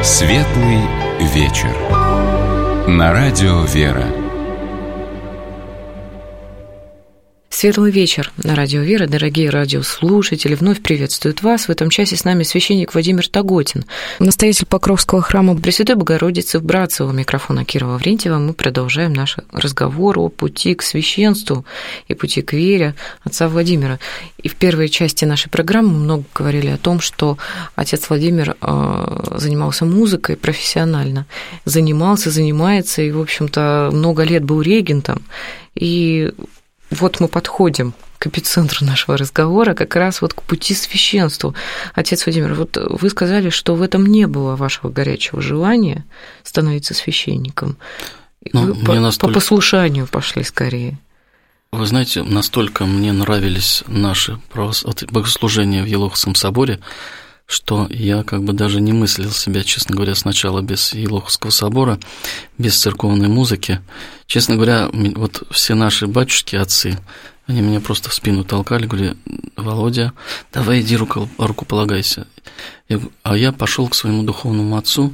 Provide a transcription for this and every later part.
Светлый вечер. На радио «Вера». Светлый вечер на радио «Вера». Дорогие радиослушатели, вновь приветствуют вас. В этом часе с нами священник Владимир Тоготин, настоятель Покровского храма Пресвятой Богородицы в Братцево. У микрофона Кира Лаврентьева. Мы продолжаем наш разговор о пути к священству и пути к вере отца Владимира. И в первой части нашей программы мы много говорили о том, что отец Владимир занимался музыкой профессионально, занимается и, в общем-то, много лет был регентом. И вот мы подходим к эпицентру нашего разговора, как раз вот к пути священству. Отец Владимир, вот вы сказали, что в этом не было вашего горячего желания становиться священником. Вы по послушанию пошли скорее. Вы знаете, настолько мне нравились наши богослужения в Елоховском соборе, что я как бы даже не мыслил себя, честно говоря, сначала без Елоховского собора, без церковной музыки. Честно говоря, вот все наши батюшки, отцы, они меня просто в спину толкали, говорили: Володя, давай иди руку полагайся. А я пошел к своему духовному отцу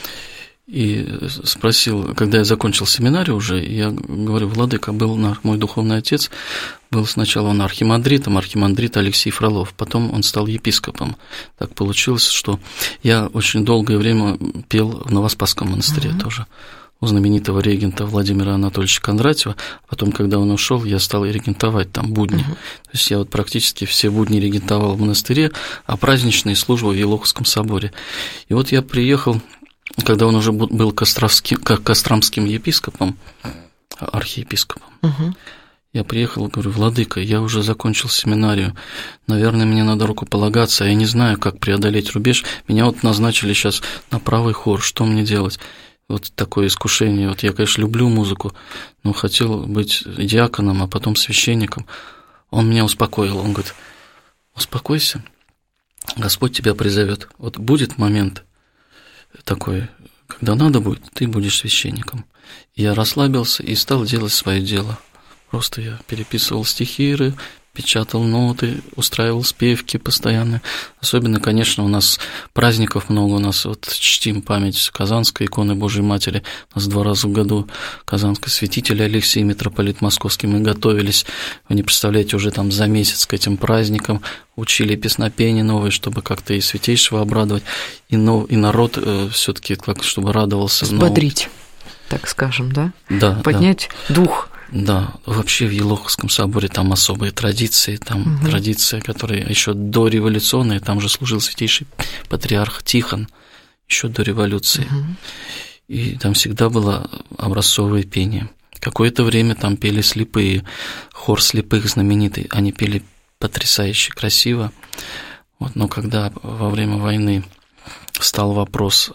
и спросил, когда я закончил семинарию уже, я говорю: Владыка, был мой духовный отец, был сначала он архимандрит Алексей Фролов, потом он стал епископом. Так получилось, что я очень долгое время пел в Новоспасском монастыре тоже, у знаменитого регента Владимира Анатольевича Кондратьева. Потом, когда он ушел, я стал регентовать там будни. То есть я вот практически все будни регентовал в монастыре, а праздничные службы в Елоховском соборе. И вот я приехал, когда он уже был костромским епископом, архиепископом. Я приехал и говорю: Владыка, я уже закончил семинарию, наверное, мне надо рукополагаться, я не знаю, как преодолеть рубеж, меня вот назначили сейчас на правый хор, что мне делать? Вот такое искушение. Вот я, конечно, люблю музыку, но хотел быть диаконом, а потом священником. Он меня успокоил. Он говорит: успокойся, Господь тебя призовет. Вот будет момент такой, когда надо будет, ты будешь священником. Я расслабился и стал делать свое дело. Просто я переписывал стихиры, печатал ноты, устраивал спевки постоянно. Особенно, конечно, у нас праздников много, у нас вот чтим память Казанской иконы Божией Матери. У нас 2 раза в году Казанский святитель Алексий, митрополит Московский. Мы готовились, вы не представляете, уже там за месяц к этим праздникам, учили песнопения новые, чтобы как-то и святейшего обрадовать, и народ все-таки как чтобы радовался. Взбодрить, так скажем, да? Да. Поднять дух. Да, вообще в Елоховском соборе там особые традиции, там традиция, которая еще дореволюционная, там же служил святейший патриарх Тихон, еще до революции, и там всегда было образцовое пение. Какое-то время там пели слепые, хор слепых знаменитый, они пели потрясающе красиво, вот, но когда во время войны встал вопрос,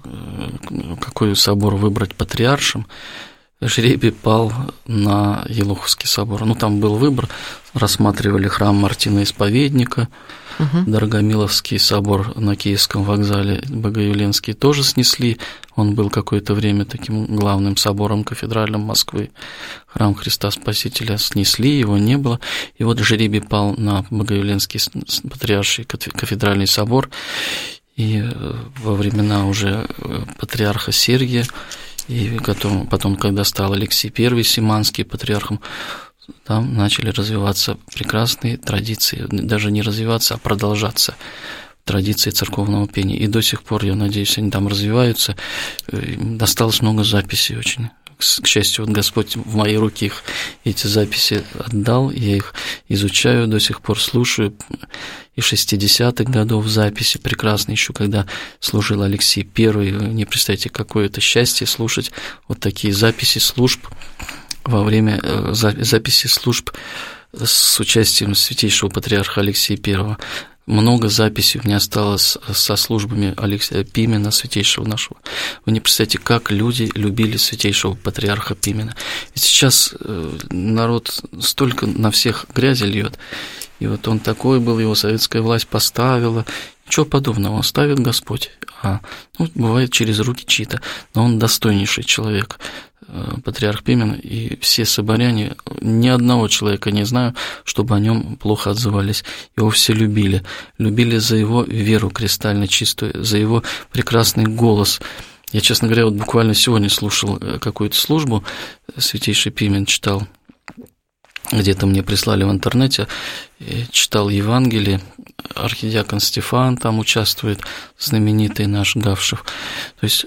какой собор выбрать патриаршим, жребий пал на Елоховский собор. Ну, там был выбор, рассматривали храм Мартина Исповедника, Дорогомиловский собор на Киевском вокзале, Богоявленский тоже снесли, он был какое-то время таким главным собором кафедральным Москвы. Храм Христа Спасителя снесли, его не было, и вот жребий пал на Богоявленский патриарший кафедральный собор, и во времена уже патриарха Сергия, и потом, когда стал Алексий I Симанский патриархом, там начали развиваться прекрасные традиции, даже не развиваться, а продолжаться традиции церковного пения. И до сих пор, я надеюсь, они там развиваются. Осталось много записей очень. К счастью, вот Господь в мои руки эти записи отдал, я их изучаю, до сих пор слушаю. И 60-х годов записи прекрасные, еще когда служил Алексей I, не представляете, какое это счастье слушать вот такие записи служб во время записи служб с участием святейшего патриарха Алексея I. Много записей у меня осталось со службами Алексея Пимена, святейшего нашего. Вы не представляете, как люди любили святейшего патриарха Пимена. Ведь сейчас народ столько на всех грязи льет. И вот он такой был, его советская власть поставила, Ничего подобного, он ставит Господь, бывает через руки чьи-то, но он достойнейший человек, патриарх Пимен, и все соборяне, ни одного человека не знаю, чтобы о нем плохо отзывались. Его все любили за его веру кристально чистую, за его прекрасный голос. Я, честно говоря, вот буквально сегодня слушал какую-то службу, святейший Пимен читал, где-то мне прислали в интернете, читал Евангелие, архидиакон Стефан там участвует, знаменитый наш Гавшев, то есть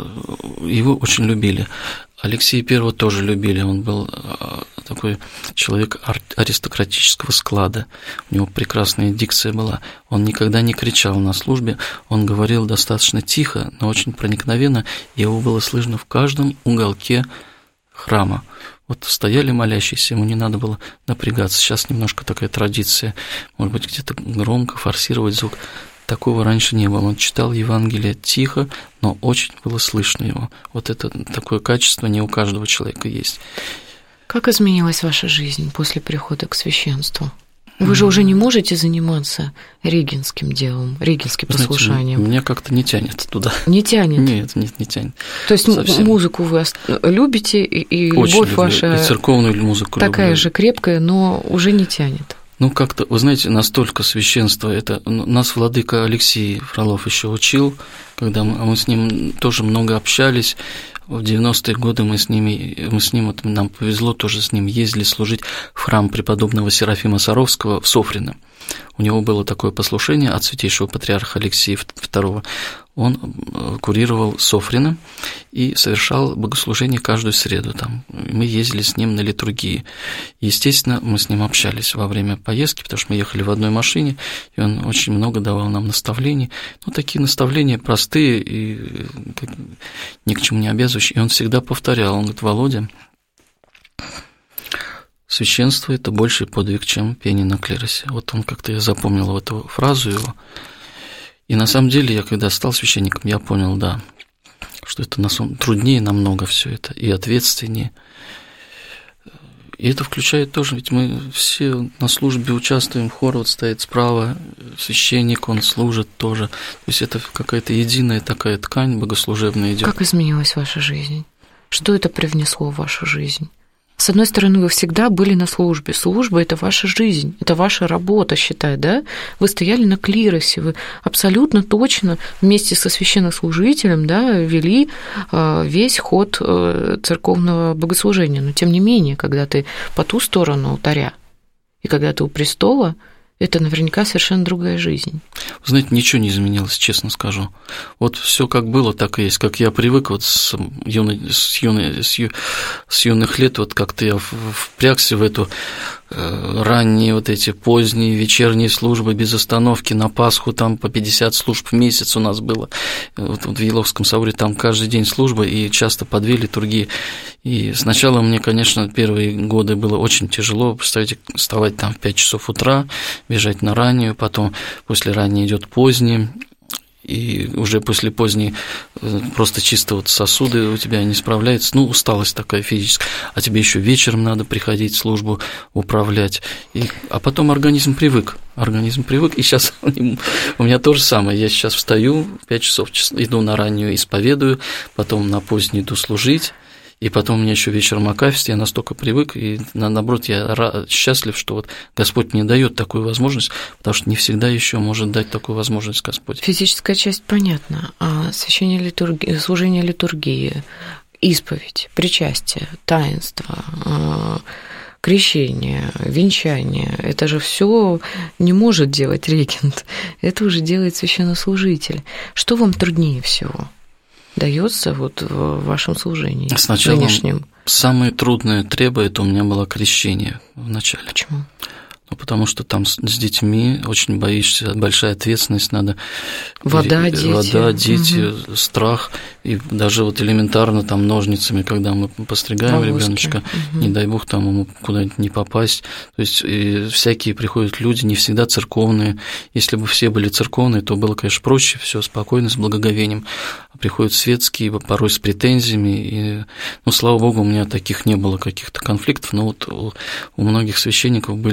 его очень любили. Алексея I тоже любили, он был такой человек аристократического склада, у него прекрасная дикция была, он никогда не кричал на службе, он говорил достаточно тихо, но очень проникновенно, его было слышно в каждом уголке храма. Вот стояли молящиеся, ему не надо было напрягаться. Сейчас немножко такая традиция, может быть, где-то громко форсировать звук. Такого раньше не было. Он читал Евангелие тихо, но очень было слышно его. Вот это такое качество не у каждого человека есть. Как изменилась ваша жизнь после прихода к священству? Вы же уже не можете заниматься регенским делом, регенским послушанием. Знаете, меня как-то не тянет туда. Не тянет? Нет, не тянет. То есть совсем. Музыку вы любите, и очень любовь люблю. ваша И церковную музыку такая люблю. же крепкая, но уже не тянет. Ну, как-то, вы знаете, настолько священство, это нас владыка Алексей Фролов еще учил, когда мы с ним тоже много общались. В 90-е годы мы с ним, вот нам повезло, тоже с ним ездили служить в храм преподобного Серафима Саровского в Софрино. У него было такое послушание от святейшего патриарха Алексея II. Он курировал Софрино и совершал богослужение каждую среду там. Мы ездили с ним на литургии. Естественно, мы с ним общались во время поездки, потому что мы ехали в одной машине, и он очень много давал нам наставлений. Ну, такие наставления простые и ни к чему не обязывающие. И он всегда повторял, он говорит: Володя, священство – это больший подвиг, чем пение на клиросе. Вот он как-то, я запомнил эту фразу его. И на самом деле, я когда стал священником, я понял, да, что это труднее намного все это и ответственнее. И это включает тоже, ведь мы все на службе участвуем, хор вот стоит справа, священник, он служит тоже. То есть это какая-то единая такая ткань богослужебная идет. Как изменилась ваша жизнь? Что это привнесло в вашу жизнь? С одной стороны, вы всегда были на службе. Служба – это ваша жизнь, это ваша работа, считай, да? Вы стояли на клиросе, вы абсолютно точно вместе со священнослужителем, да, вели весь ход церковного богослужения. Но тем не менее, когда ты по ту сторону алтаря и когда ты у престола, это наверняка совершенно другая жизнь. Вы знаете, ничего не изменилось, честно скажу. Вот все как было, так и есть. Как я привык вот с юных лет, вот как-то я впрягся в эту ранние вот эти поздние вечерние службы без остановки на Пасху, там по 50 служб в месяц у нас было. Вот в Елоховском соборе там каждый день служба и часто по 2 литургии. И сначала мне, конечно, первые годы было очень тяжело. Представьте, вставать там в 5 часов утра, бежать на раннюю, потом после ранней идет поздняя. И уже после поздней просто чисто вот сосуды у тебя не справляются, ну, усталость такая физическая, а тебе еще вечером надо приходить службу управлять, а потом организм привык, и сейчас у меня то же самое, я сейчас встаю, 5 часов иду на раннюю, исповедую, потом на позднюю иду служить, и потом у меня еще вечером акафист, я настолько привык, и наоборот, я счастлив, что вот Господь мне дает такую возможность, потому что не всегда еще может дать такую возможность Господь. Физическая часть понятна, а служение литургии, исповедь, причастие, таинство, крещение, венчание, это же все не может делать регент, это уже делает священнослужитель. Что вам труднее всего дается вот в вашем служении сначала нынешнем? Самое трудное это у меня было крещение в начале. Почему? Ну, потому что там с детьми очень боишься, большая ответственность надо. Вода, дети, страх. И даже вот элементарно там ножницами, когда мы постригаем ребеночка, не дай бог там ему куда-нибудь не попасть. То есть всякие приходят люди, не всегда церковные. Если бы все были церковные, то было, конечно, проще, все спокойно, с благоговением. А приходят светские, порой с претензиями. И, ну, слава богу, у меня таких не было каких-то конфликтов, но вот у многих священников были разные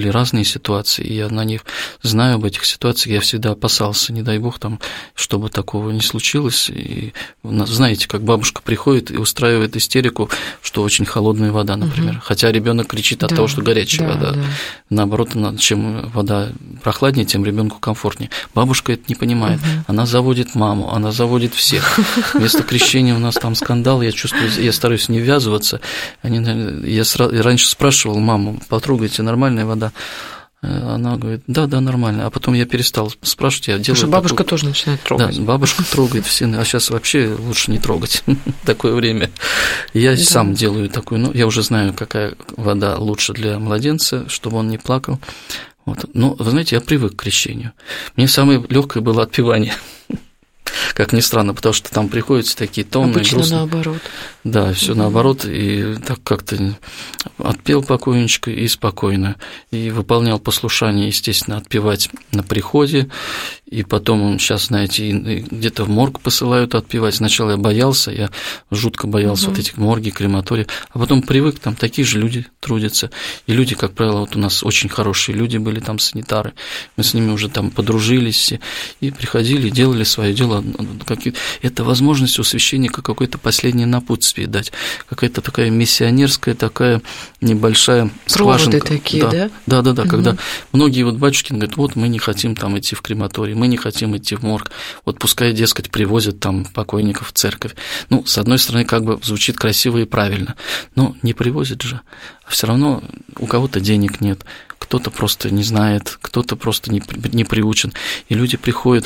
ситуации, и я на них знаю об этих ситуациях, я всегда опасался, не дай бог, там, чтобы такого не случилось. И, знаете, как бабушка приходит и устраивает истерику, что очень холодная вода, например, хотя ребенок кричит от того, что горячая вода. Да. Наоборот, чем вода прохладнее, тем ребенку комфортнее. Бабушка это не понимает, она заводит маму, она заводит всех. Вместо крещения у нас там скандал, я чувствую, я стараюсь не ввязываться. Я раньше спрашивал маму: потрогайте, нормальная вода? Она говорит: да, нормально. А потом я перестал спрашивать, я делаю. Потому что бабушка тоже начинает трогать. Да, бабушка трогает все, а сейчас вообще лучше не трогать такое время. Я сам делаю такую, я уже знаю, какая вода лучше для младенца, чтобы он не плакал. Вот. Но, вы знаете, я привык к крещению. Мне самое легкое было отпевание. Как ни странно, потому что там приходятся такие томные, обычно грустные. Наоборот. Да, все наоборот, и так как-то отпел покойничка и спокойно, и выполнял послушание, естественно, отпевать на приходе, и потом, сейчас, знаете, где-то в морг посылают отпевать. Сначала я боялся, я жутко боялся вот этих морги, крематорий, а потом привык, там такие же люди трудятся, и люди, как правило, вот у нас очень хорошие люди были, там санитары, мы с ними уже там подружились, и приходили, делали свое дело. Это возможность у священника какое-то последнее напутствие дать, какая-то такая миссионерская, такая небольшая скважинка. Проводы такие, да? Да, когда многие вот батюшки говорят: вот мы не хотим там идти в крематорий, мы не хотим идти в морг, вот пускай, дескать, привозят там покойников в церковь. С одной стороны, как бы звучит красиво и правильно, но не привозят же, а все равно у кого-то денег нет, кто-то просто не знает, кто-то просто не приучен, и люди приходят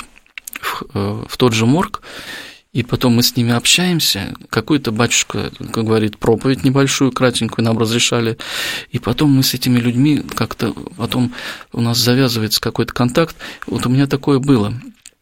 в тот же морг, и потом мы с ними общаемся, какой-то батюшка, как говорит, проповедь небольшую, кратенькую нам разрешали, и потом мы с этими людьми как-то, потом у нас завязывается какой-то контакт. Вот у меня такое было.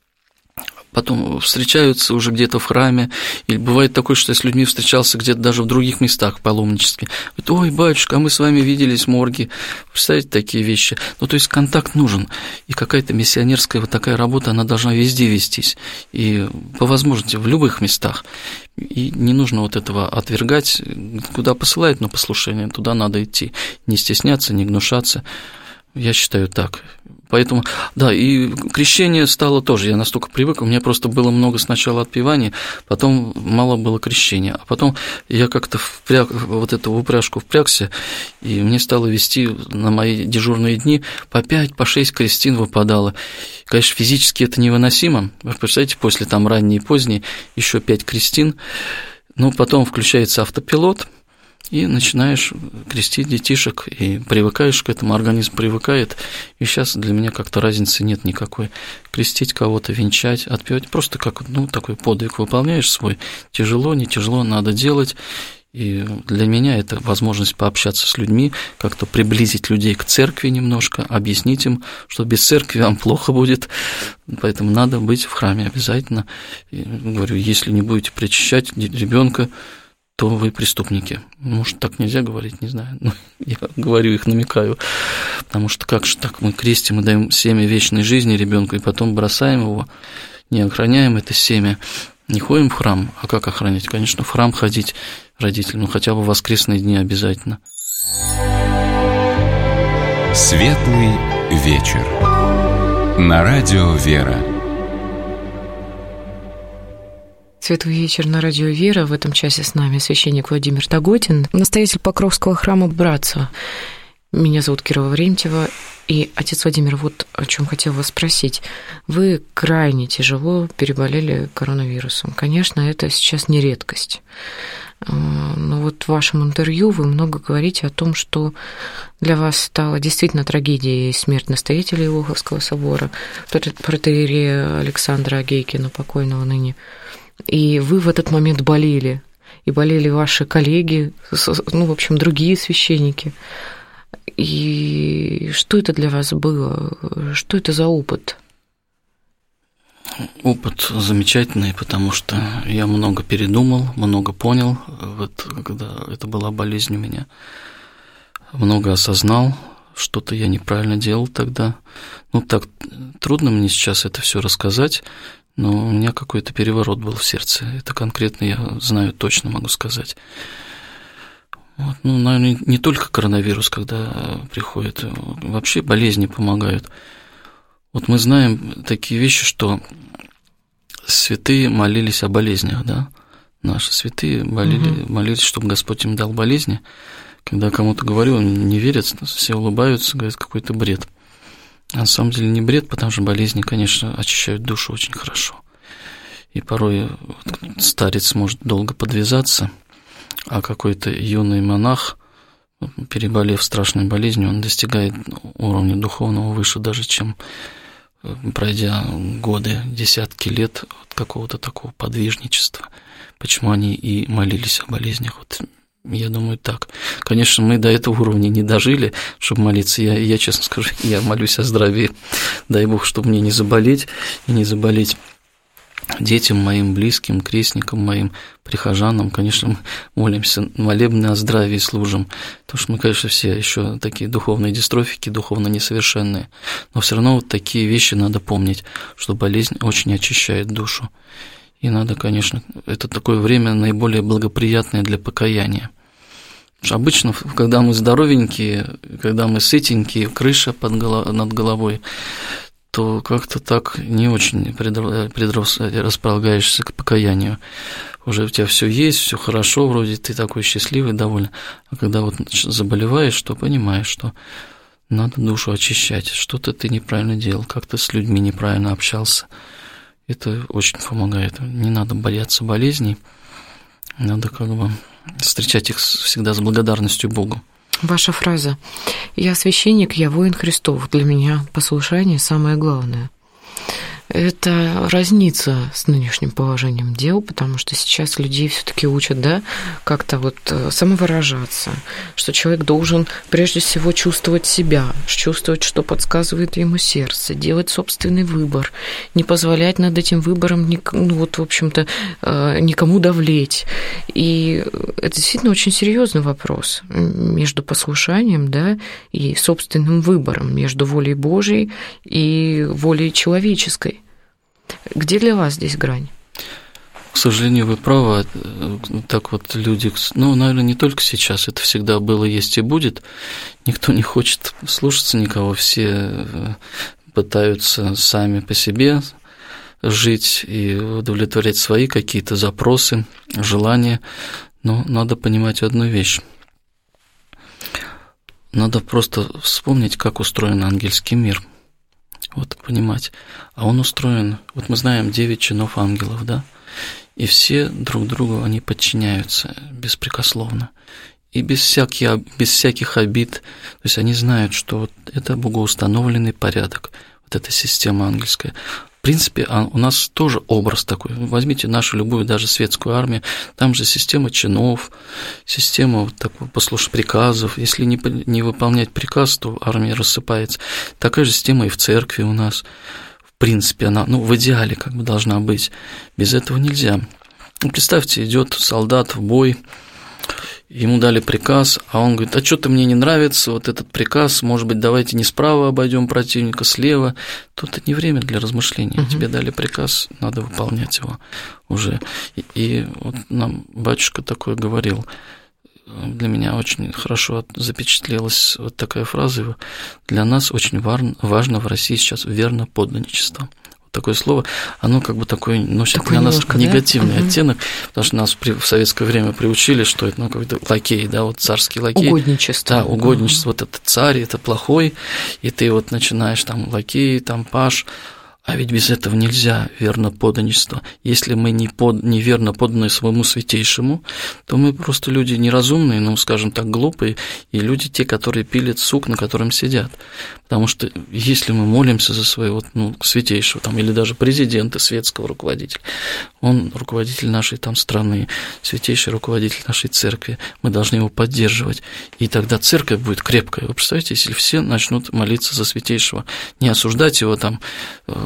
Потом встречаются уже где-то в храме, или бывает такое, что я с людьми встречался где-то даже в других местах паломнически. Говорит: ой, батюшка, а мы с вами виделись в морге. Представляете, такие вещи. То есть контакт нужен, и какая-то миссионерская вот такая работа, она должна везде вестись, и по возможности в любых местах. И не нужно вот этого отвергать, куда посылают на послушание, туда надо идти, не стесняться, не гнушаться. Я считаю так. Поэтому, да, и крещение стало тоже, я настолько привык, у меня просто было много сначала отпеваний, потом мало было крещения, а потом я как-то вот эту упряжку впрягся, и мне стало вести на мои дежурные дни по 5, по 6 крестин выпадало. Конечно, физически это невыносимо, вы представляете, после там ранней и поздней еще 5 крестин, но потом включается автопилот, и начинаешь крестить детишек, и привыкаешь к этому, организм привыкает, и сейчас для меня как-то разницы нет никакой. Крестить кого-то, венчать, отпевать, просто как такой подвиг выполняешь свой, тяжело, не тяжело, надо делать, и для меня это возможность пообщаться с людьми, как-то приблизить людей к церкви немножко, объяснить им, что без церкви вам плохо будет, поэтому надо быть в храме обязательно. И говорю, если не будете причащать ребенка, то вы преступники. Может, так нельзя говорить, не знаю, но я говорю, их намекаю, потому что как же так, мы крестим и даем семя вечной жизни ребенку, и потом бросаем его, не охраняем это семя, не ходим в храм, а как охранять? Конечно, в храм ходить родителям, хотя бы в воскресные дни обязательно. Светлый вечер. На радио «Вера». Светлый вечер на радио «Вера». В этом часе с нами священник Владимир Тоготин, настоятель Покровского храма Братства. Меня зовут Кира Лаврентьева. И, отец Владимир, вот о чем хотел вас спросить. Вы крайне тяжело переболели коронавирусом. Конечно, это сейчас не редкость. Но вот в вашем интервью вы много говорите о том, что для вас стала действительно трагедией смерть настоятеля Елоховского собора, протоиерея Александра Агейкина, покойного ныне. И вы в этот момент болели, и болели ваши коллеги, в общем, другие священники. И что это для вас было? Что это за опыт? Опыт замечательный, потому что я много передумал, много понял, когда это была болезнь у меня. Много осознал, что-то я неправильно делал тогда. Так трудно мне сейчас это все рассказать, но у меня какой-то переворот был в сердце. Это конкретно я знаю, точно могу сказать. Вот, ну, наверное, не только коронавирус, когда приходит, вообще болезни помогают. Вот мы знаем такие вещи, что святые молились о болезнях, да? Наши святые молились, чтобы Господь им дал болезни. Когда кому-то говорю, он не верит, все улыбаются, говорят, какой-то бред. А на самом деле не бред, потому что болезни, конечно, очищают душу очень хорошо. И порой старец может долго подвязаться, а какой-то юный монах, переболев страшной болезнью, он достигает уровня духовного выше даже, чем пройдя годы, десятки лет от какого-то такого подвижничества. Почему они и молились о болезнях? Вот я думаю, так. Конечно, мы до этого уровня не дожили, чтобы молиться. Я честно скажу, я молюсь о здравии. Дай Бог, чтобы мне не заболеть и не заболеть детям моим, близким, крестникам моим, прихожанам. Конечно, мы молимся, молебны о здравии служим, потому что мы, конечно, все еще такие духовные дистрофики, духовно несовершенные, но все равно вот такие вещи надо помнить, что болезнь очень очищает душу. И надо, конечно, это такое время наиболее благоприятное для покаяния. Потому что обычно, когда мы здоровенькие, когда мы сытенькие, крыша над головой, то как-то так не очень располагаешься к покаянию. Уже у тебя все есть, все хорошо, вроде ты такой счастливый, довольный. А когда вот заболеваешь, то понимаешь, что надо душу очищать. Что-то ты неправильно делал, как-то с людьми неправильно общался. Это очень помогает. Не надо бояться болезней, надо как бы встречать их всегда с благодарностью Богу. Ваша фраза «Я священник, я воин Христов». Для меня послушание самое главное. Это разнится с нынешним положением дел, потому что сейчас людей все-таки учат, да, как-то вот самовыражаться, что человек должен прежде всего чувствовать себя, чувствовать, что подсказывает ему сердце, делать собственный выбор, не позволять над этим выбором, вот, в общем-то, никому давлеть. И это действительно очень серьезный вопрос между послушанием, да, и собственным выбором, между волей Божией и волей человеческой. Где для вас здесь грань? К сожалению, вы правы. Так вот люди, наверное, не только сейчас, это всегда было, есть и будет. Никто не хочет слушаться никого, все пытаются сами по себе жить и удовлетворять свои какие-то запросы, желания. Но надо понимать одну вещь. Надо просто вспомнить, как устроен ангельский мир. Вот понимать. А он устроен, вот мы знаем 9 чинов ангелов, да, и все друг другу они подчиняются беспрекословно. И без всяких обид, то есть они знают, что вот это богоустановленный порядок, вот эта система ангельская. В принципе, у нас тоже образ такой. Возьмите нашу любую, даже светскую армию, там же система чинов, система вот такой приказов. Если не выполнять приказ, то армия рассыпается. Такая же система и в церкви у нас. В принципе, она, в идеале как бы должна быть. Без этого нельзя. Представьте, идет солдат в бой, ему дали приказ, а он говорит, а что-то мне не нравится, вот этот приказ, может быть, давайте не справа обойдем противника, слева. Тут это не время для размышления. Тебе дали приказ, надо выполнять его уже. И вот нам батюшка такое говорил. Для меня очень хорошо запечатлелась вот такая фраза. Для нас очень важно в России сейчас верноподданничество. Такое слово, оно как бы такое носит для нас негативный оттенок, потому что нас в советское время приучили, что это какой-то лакей, да, вот царский лакей. Угодничество. Да, угодничество, вот это царь, это плохой, и ты вот начинаешь там лакей, там паж, а ведь без этого нельзя верноподданничество. Если мы не верно подданы своему святейшему, то мы просто люди неразумные, скажем так, глупые, и люди те, которые пилят сук, на котором сидят. Потому что если мы молимся за своего святейшего, или даже президента, светского руководителя, он руководитель нашей страны, святейший руководитель нашей церкви, мы должны его поддерживать, и тогда церковь будет крепкая. Вы представляете, если все начнут молиться за святейшего, не осуждать его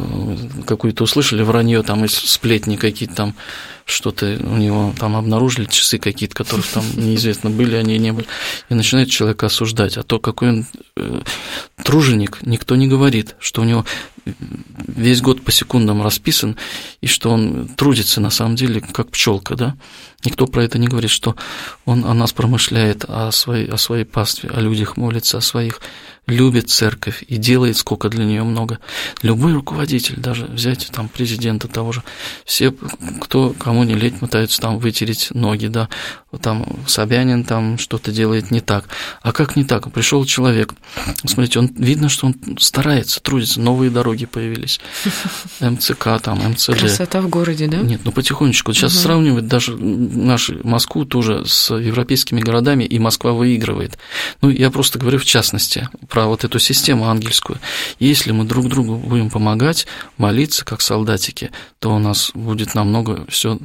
какую-то услышали вранье, там, из сплетни какие-то там, что-то у него там обнаружили, часы какие-то, которых там неизвестно, были они, не были, и начинает человека осуждать. А то, какой он труженик, никто не говорит, что у него весь год по секундам расписан, и что он трудится, на самом деле, как пчелка, да? Никто про это не говорит, что он о нас промышляет, о своей пастве, о людях молится, о своих, любит церковь и делает сколько для нее много. Любой руководитель, даже взять там президента того же, все, кому не лень, пытаются там вытереть ноги, да, там Собянин там что-то делает не так. А как не так? Пришел человек, смотрите, видно, что он старается, трудится, новые дороги появились, МЦК, там, МЦД. Красота в городе, да? Нет, потихонечку. Сейчас сравнивать даже нашу Москву тоже с европейскими городами, и Москва выигрывает. Я просто говорю в частности про вот эту систему ангельскую. Если мы друг другу будем помогать, молиться, как солдатики, то у нас будет намного все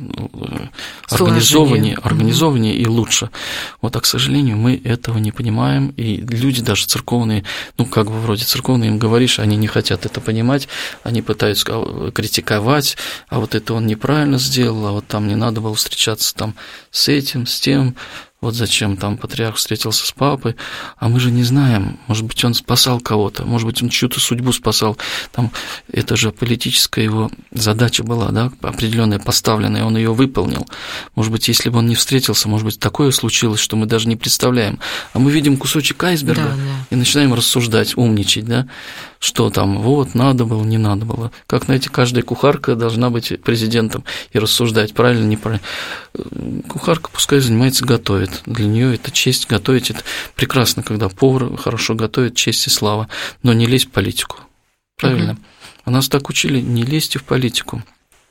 организованнее и лучше. А, к сожалению, мы этого не понимаем, и люди даже церковные, вроде церковные, им говоришь, они не хотят это понимать, они пытаются критиковать, а вот это он неправильно сделал, а вот там не надо было встречаться там с этим, с тем, вот зачем там патриарх встретился с папой, а мы же не знаем, может быть, он спасал кого-то, может быть, он чью-то судьбу спасал, там, это же политическая его задача была, да, определенная, поставленная, он ее выполнил, может быть, если бы он не встретился, может быть, такое случилось, что мы даже не представляем, а мы видим кусочек айсберга и начинаем рассуждать, умничать, да, что там, вот, надо было, не надо было, как, знаете, каждая кухарка должна быть президентом и рассуждать, правильно, неправильно, кухарка пускай занимается, готовит. Для нее это честь, готовить это прекрасно, когда повар хорошо готовит, честь и слава, но не лезь в политику, правильно? А нас так учили, не лезьте в политику.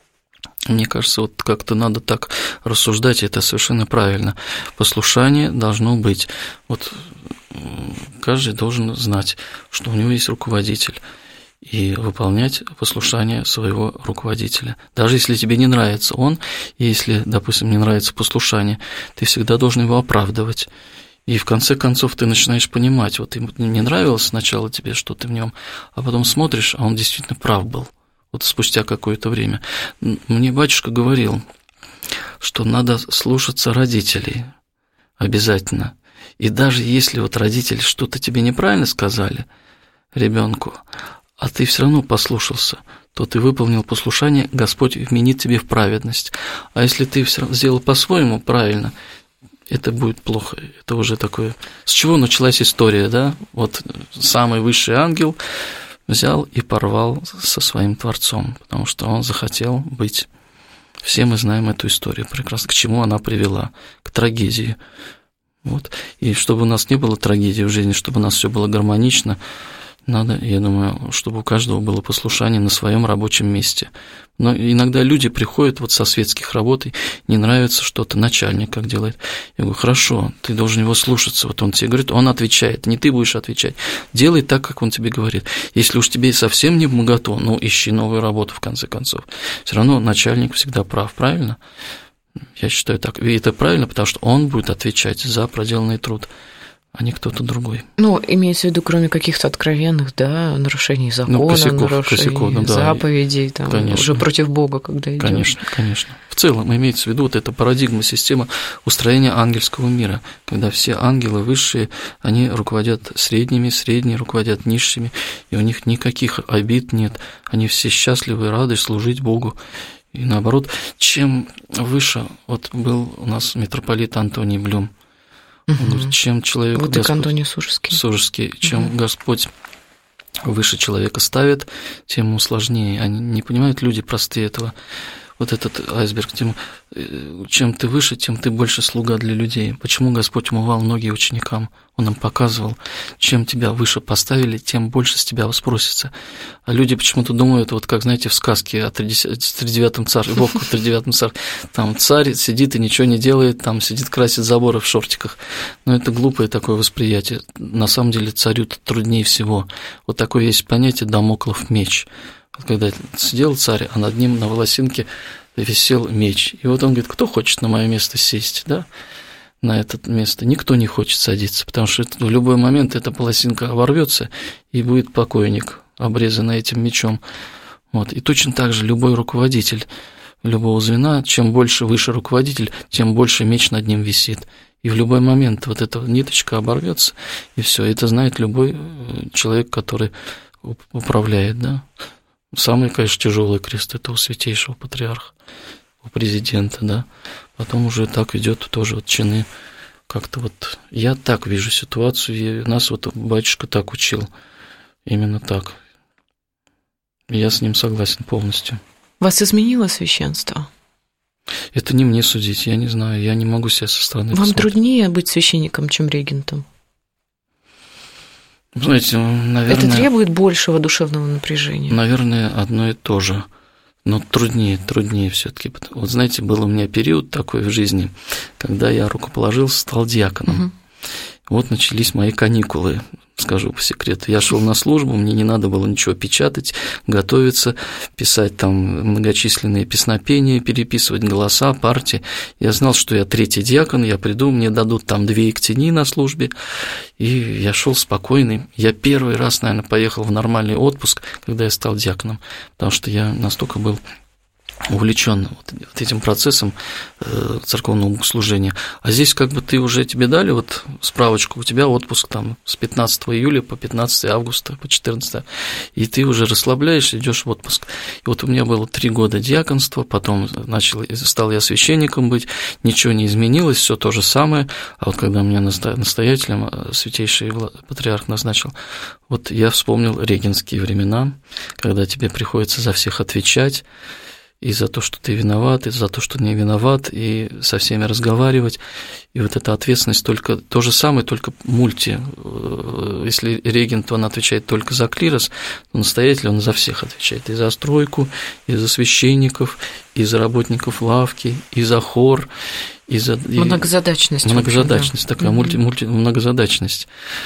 Мне кажется, вот как-то надо так рассуждать, и это совершенно правильно. Послушание должно быть. Вот каждый должен знать, что у него есть руководитель, и выполнять послушание своего руководителя. Даже если тебе не нравится он, и если, допустим, не нравится послушание, ты всегда должен его оправдывать. И в конце концов ты начинаешь понимать, вот ему не нравилось сначала тебе что-то в нем, а потом смотришь, а он действительно прав был. Вот спустя какое-то время. Мне батюшка говорил, что надо слушаться родителей обязательно. И даже если вот родители что-то тебе неправильно сказали, ребенку, а ты все равно послушался, то ты выполнил послушание, Господь вменит тебе в праведность. А если ты сделал по-своему правильно, это будет плохо. Это уже такое... С чего началась история, да? Вот самый высший ангел взял и порвал со своим Творцом, потому что он захотел быть. Все мы знаем эту историю прекрасно, к чему она привела, к трагедии. Вот. И чтобы у нас не было трагедии в жизни, чтобы у нас все было гармонично, надо, я думаю, чтобы у каждого было послушание на своем рабочем месте. Но иногда люди приходят вот со светских работ, и не нравится что-то, начальник как делает. Я говорю, хорошо, ты должен его слушаться. Вот он тебе говорит, он отвечает, не ты будешь отвечать. Делай так, как он тебе говорит. Если уж тебе совсем не вмоготу, ищи новую работу, в конце концов. Все равно начальник всегда прав, правильно? Я считаю так. И это правильно, потому что он будет отвечать за проделанный труд, а не кто-то другой. Имеется в виду, кроме каких-то откровенных, да, нарушений закона, нарушений заповедей, там, конечно, уже против Бога, когда идёшь. Конечно. В целом имеется в виду вот эта парадигма, система устроения ангельского мира, когда все ангелы высшие, они руководят средние руководят низшими, и у них никаких обид нет, они все счастливы и рады служить Богу. И наоборот, чем выше, вот был у нас митрополит Антоний Блюм, он говорит, чем человек... Вот Господь, Антоний Сурожский. Чем Господь выше человека ставит, тем ему сложнее. Они не понимают люди простые этого. Вот этот айсберг, чем ты выше, тем ты больше слуга для людей. Почему Господь умывал ноги ученикам? Он им показывал, чем тебя выше поставили, тем больше с тебя спросится. А люди почему-то думают, вот как, знаете, в сказке о тридевятом царе, Вовка в тридевятом царе, там царь сидит и ничего не делает, там сидит, красит заборы в шортиках. Но это глупое такое восприятие. На самом деле царю-то труднее всего. Вот такое есть понятие «Дамоклов меч». Когда сидел царь, а над ним на волосинке висел меч. И вот он говорит, кто хочет на мое место сесть, да, на это место? Никто не хочет садиться, потому что в любой момент эта волосинка оборвется, и будет покойник, обрезанный этим мечом. Вот. И точно так же любой руководитель любого звена, чем выше руководитель, тем больше меч над ним висит. И в любой момент вот эта ниточка оборвется, и все. Это знает любой человек, который управляет, да. Самый, конечно, тяжелый крест — это у святейшего патриарха, у президента, да. Потом уже так идет тоже вот чины. Как-то вот я так вижу ситуацию, и нас вот батюшка так учил, именно так. Я с ним согласен полностью. Вас изменило священство? Это не мне судить, я не знаю, я не могу себя со стороны Вам посмотреть. Труднее быть священником, чем регентом? Знаете, наверное... Это требует большего душевного напряжения? Наверное, одно и то же. Но труднее все-таки. Вот знаете, был у меня период такой в жизни, когда я рукоположился, стал диаконом. Угу. Вот начались мои каникулы, скажу по секрету. Я шел на службу, мне не надо было ничего печатать, готовиться, писать там многочисленные песнопения, переписывать голоса, партии. Я знал, что я 3-й диакон, я приду, мне дадут там 2 ектении на службе, и я шел спокойный. Я первый раз, наверное, поехал в нормальный отпуск, когда я стал диаконом, потому что я настолько был увлечен вот этим процессом церковного богослужения. А здесь как бы тебе дали вот справочку, у тебя отпуск там с 15 июля по 15 августа, по 14, и ты уже расслабляешься, идешь в отпуск. И вот у меня было 3 года диаконства, потом стал я священником быть, ничего не изменилось, все то же самое, а вот когда меня настоятелем святейший патриарх назначил, вот я вспомнил регентские времена, когда тебе приходится за всех отвечать, и за то, что ты виноват, и за то, что не виноват, и со всеми разговаривать. И вот эта ответственность только то же самое, только мульти. Если регент, он отвечает только за клирос, то настоятель, он за всех отвечает. И за стройку, и за священников, и за работников лавки, и за хор, и за... Многозадачность. Многозадачность, да. Такая многозадачность.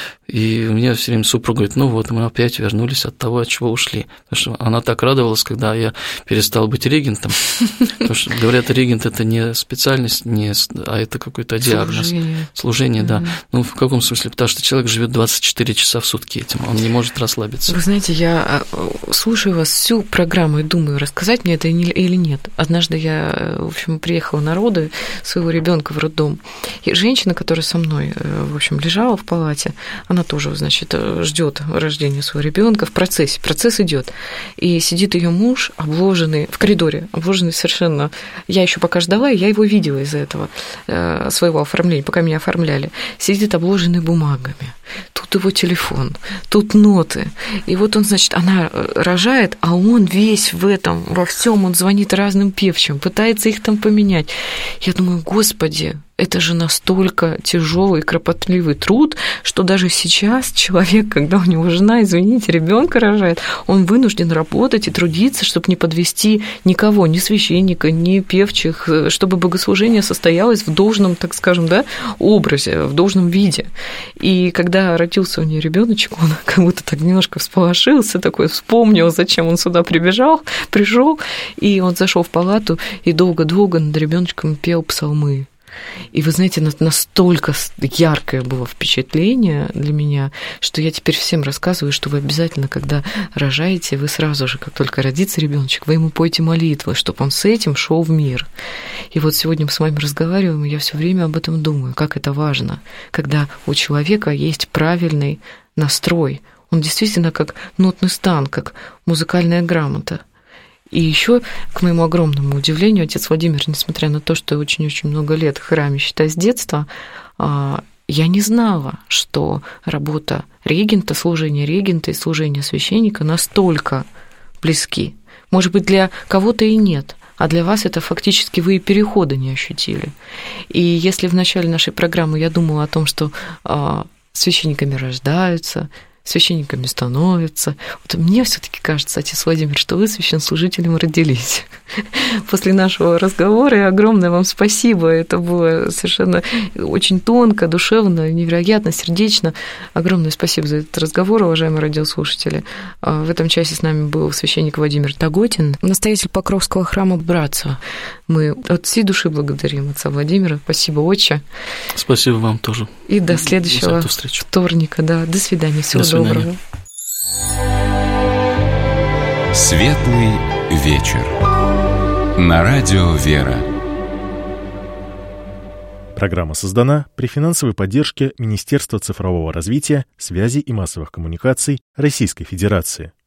И у меня все время супруга говорит, ну вот мы опять вернулись от того, от чего ушли. Потому что она так радовалась, когда я перестал быть регентом. Потому что, говорят, регент – это не специальность, а это какой-то диагноз. Служение, да. Ну, в каком смысле? Потому что человек живет 24 часа в сутки этим, он не может расслабиться. Вы знаете, я слушаю вас всю программу и думаю, рассказать мне это или нет. Однажды я, в общем, приехала на роды своего ребенка в роддом, и женщина, которая со мной, в общем, лежала в палате, она тоже, значит, ждет рождения своего ребенка в процессе. Процесс идет. И сидит ее муж, обложенный в коридоре, обложенный совершенно. Я еще пока ждала, и я его видела из-за этого своего оформления, пока меня оформляли. Сидит обложенный бумагами. Тут его телефон, тут ноты. И вот он, значит, она рожает, а он весь в этом, во всем, он звонит разным певчим, пытается их там поменять. Я думаю, Господи, это же настолько тяжелый и кропотливый труд, что даже сейчас человек, когда у него жена, извините, ребенка рожает, он вынужден работать и трудиться, чтобы не подвести никого, ни священника, ни певчих, чтобы богослужение состоялось в должном, так скажем, да, образе, в должном виде. И когда родился у нее ребеночек, он как будто так немножко всполошился, такой вспомнил, зачем он сюда пришел, и он зашел в палату и долго-долго над ребеночком пел псалмы. И вы знаете, настолько яркое было впечатление для меня, что я теперь всем рассказываю, что вы обязательно, когда рожаете, вы сразу же, как только родится ребеночек, вы ему поете молитвы, чтобы он с этим шел в мир. И вот сегодня мы с вами разговариваем, и я все время об этом думаю, как это важно, когда у человека есть правильный настрой. Он действительно как нотный стан, как музыкальная грамота. И еще, к моему огромному удивлению, отец Владимир, несмотря на то, что очень-очень много лет в храме, считай, с детства, я не знала, что работа регента, служение регента и служение священника настолько близки. Может быть, для кого-то и нет, а для вас это фактически вы и перехода не ощутили. И если в начале нашей программы я думала о том, что священниками рождаются, священниками становятся. Вот мне все-таки кажется, отец Владимир, что вы священнослужителем родились. После нашего разговора и огромное вам спасибо. Это было совершенно очень тонко, душевно, невероятно, сердечно. Огромное спасибо за этот разговор, уважаемые радиослушатели. В этом часе с нами был священник Владимир Тоготин, настоятель Покровского храма Братства. Мы от всей души благодарим отца Владимира. Спасибо, отче. Спасибо вам тоже. И до следующего вторника. Да. До свидания. Всего доброго. Светлый вечер. На радио «Вера». Программа создана при финансовой поддержке Министерства цифрового развития, связи и массовых коммуникаций Российской Федерации.